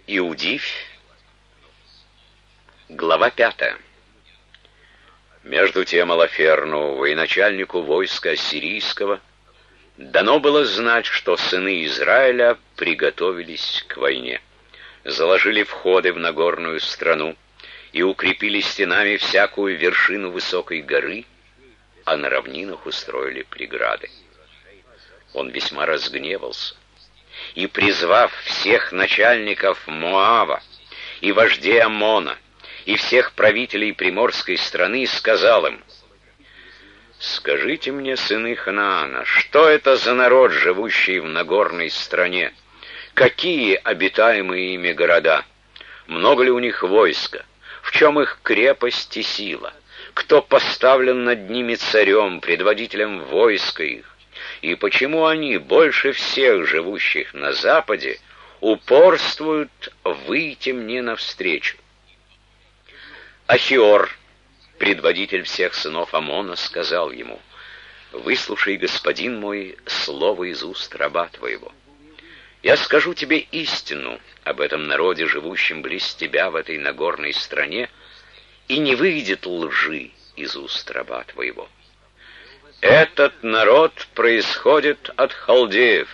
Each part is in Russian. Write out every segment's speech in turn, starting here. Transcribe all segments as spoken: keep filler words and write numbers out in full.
Иудивь. Глава пятая. Между тем Алаферну, военачальнику войска ассирийского, дано было знать, что сыны Израиля приготовились к войне, заложили входы в Нагорную страну и укрепили стенами всякую вершину высокой горы, а на равнинах устроили преграды. Он весьма разгневался и, призвав всех начальников Моава и вождей Аммона и всех правителей приморской страны, сказал им: «Скажите мне, сыны Ханаана, что это за народ, живущий в Нагорной стране? Какие обитаемые ими города? Много ли у них войска? В чем их крепость и сила? Кто поставлен над ними царем, предводителем войска их? И почему они, больше всех живущих на западе, упорствуют выйти мне навстречу?» Ахиор, предводитель всех сынов Аммона, сказал ему: «Выслушай, господин мой, слово из уст раба твоего. Я скажу тебе истину об этом народе, живущем близ тебя в этой Нагорной стране, и не выйдет лжи из уст раба твоего. Этот народ происходит от халдеев.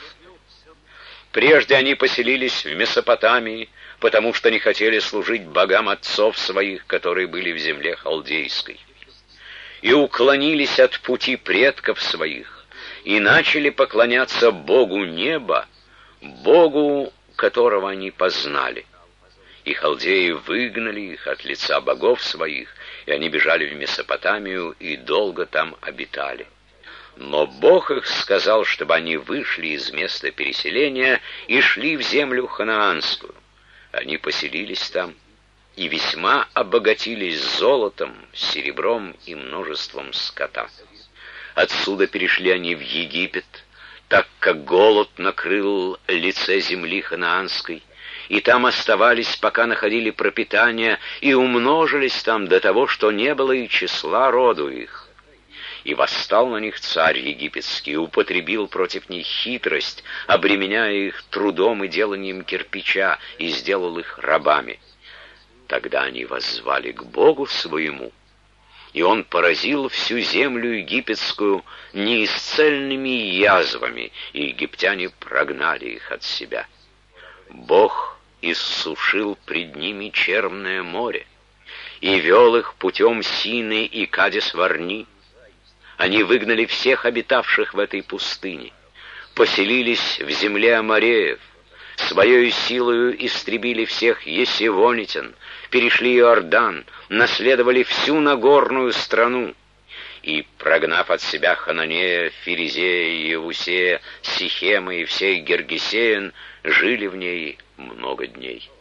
Прежде они поселились в Месопотамии, потому что не хотели служить богам отцов своих, которые были в земле халдейской, и уклонились от пути предков своих, и начали поклоняться Богу неба, Богу, которого они познали. И халдеи выгнали их от лица богов своих, и они бежали в Месопотамию и долго там обитали. Но Бог их сказал, чтобы они вышли из места переселения и шли в землю ханаанскую. Они поселились там и весьма обогатились золотом, серебром и множеством скота. Отсюда перешли они в Египет, так как голод накрыл лице земли ханаанской, и там оставались, пока находили пропитание, и умножились там до того, что не было и числа роду их. И восстал на них царь египетский, и употребил против них хитрость, обременяя их трудом и деланием кирпича, и сделал их рабами. Тогда они воззвали к Богу своему, и он поразил всю землю египетскую неисцельными язвами, и египтяне прогнали их от себя. Бог иссушил пред ними Черное море и вел их путем Сины и Кадес-Варни. Они выгнали всех обитавших в этой пустыне, поселились в земле амореев, своею силою истребили всех есевонитян, перешли Иордан, наследовали всю Нагорную страну, и, прогнав от себя Хананея, Ферезея, Евусея, Сихема и всех Гергесеян, жили в ней много дней.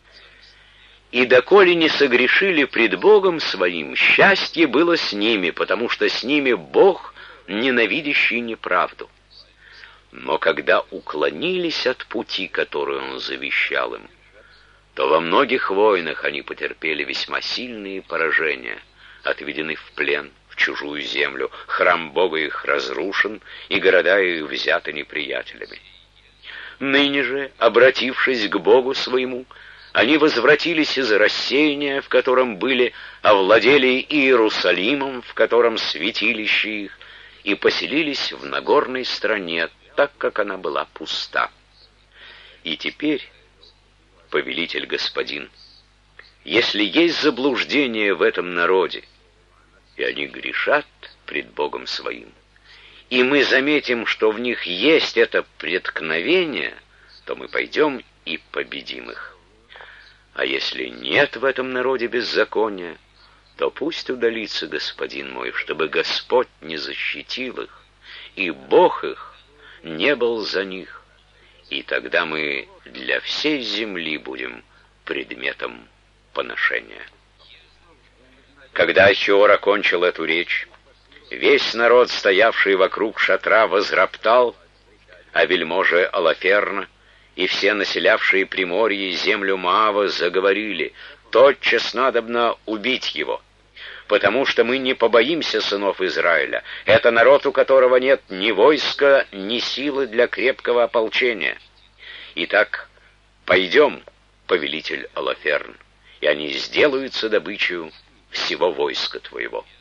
И доколе не согрешили пред Богом своим, счастье было с ними, потому что с ними Бог, ненавидящий неправду. Но когда уклонились от пути, который Он завещал им, то во многих войнах они потерпели весьма сильные поражения, отведены в плен, в чужую землю, храм Бога их разрушен, и города их взяты неприятелями. Ныне же, обратившись к Богу своему, они возвратились из рассеяния, в котором были, овладели Иерусалимом, в котором святилище их, и поселились в Нагорной стране, так как она была пуста. И теперь, повелитель господин, если есть заблуждение в этом народе, и они грешат пред Богом своим, и мы заметим, что в них есть это преткновение, то мы пойдем и победим их. А если нет в этом народе беззакония, то пусть удалится господин мой, чтобы Господь не защитил их, и Бог их не был за них, и тогда мы для всей земли будем предметом поношения». Когда Ахиор окончил эту речь, весь народ, стоявший вокруг шатра, возроптал, а вельможи Алаферна и все населявшие Приморье и землю Моава заговорили: «Тотчас надобно убить его, потому что мы не побоимся сынов Израиля. Это народ, у которого нет ни войска, ни силы для крепкого ополчения. Итак, пойдем, повелитель Олаферн, и они сделаются добычей всего войска твоего».